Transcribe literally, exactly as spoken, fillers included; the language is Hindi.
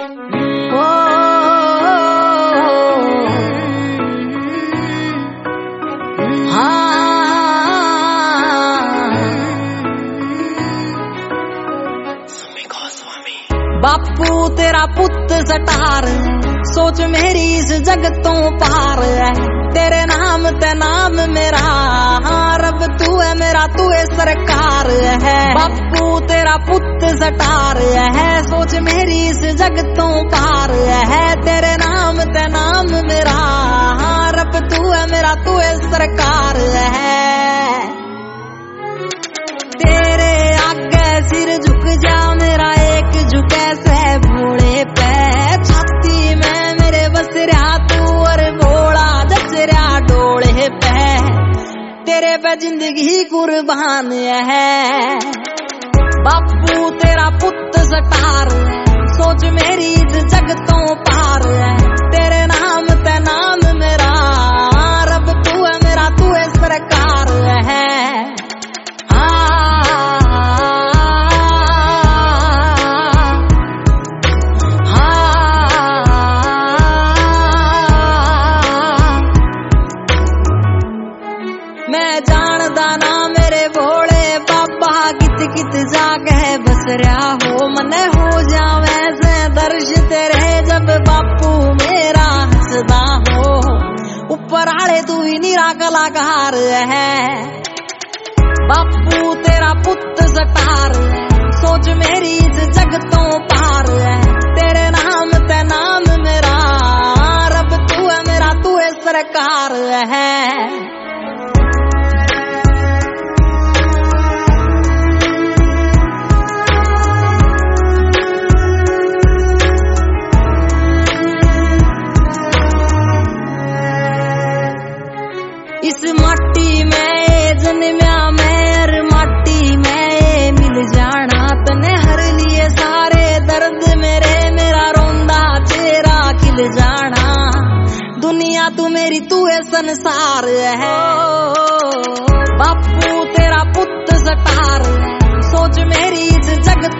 बापू तेरा पुੱਤ सटार, सोच मेरी इस जग तो पार है। तेरे नाम ते नाम मेरा, रब तू है मेरा, तू है सरकार है। बापू तेरा पुੱਤ सटार है, सोच मेरी इस जग तो पार है। तेरे नाम ते नाम मेरा, रब तू है मेरा, तू है सरकार है। तेरे आगे सिर झुक जा मेरा, एक झुके से भोले पे। छाती में मेरे बसरा तू और भोला जचरा डोले पे। तेरे पे जिंदगी कुर्बान है। बापू तेरा पुੱਤ सटार, सोच मेरी इस जग तो पार है। तेरे नाम ते नाम मेरा, रब तू है मेरा, तू है सरकार है। मैं जानदा ना मेरे भोले बाबा, कित कित जाके बस रहा हो। मने हो जावे से दर्श तेरे, जब बापू मेरा हंसदा हो। ऊपर आले तू ही निरा कलाकार है। बापू तेरा पुੱਤ सटार, सोच मेरी इस जग तो पार है। तेरे नाम ते नाम मेरा, रब तू है मेरा, तू है सरकार है। इस माटी में जन्मया मैं, माटी में मिल जाना। तने हर लिए सारे दर्द मेरे, मेरा रोंदा चेहरा खिल जाना। दुनिया तू मेरी, तू है संसार है। बापू तेरा पुੱਤ सटार, सोच मेरी इस जग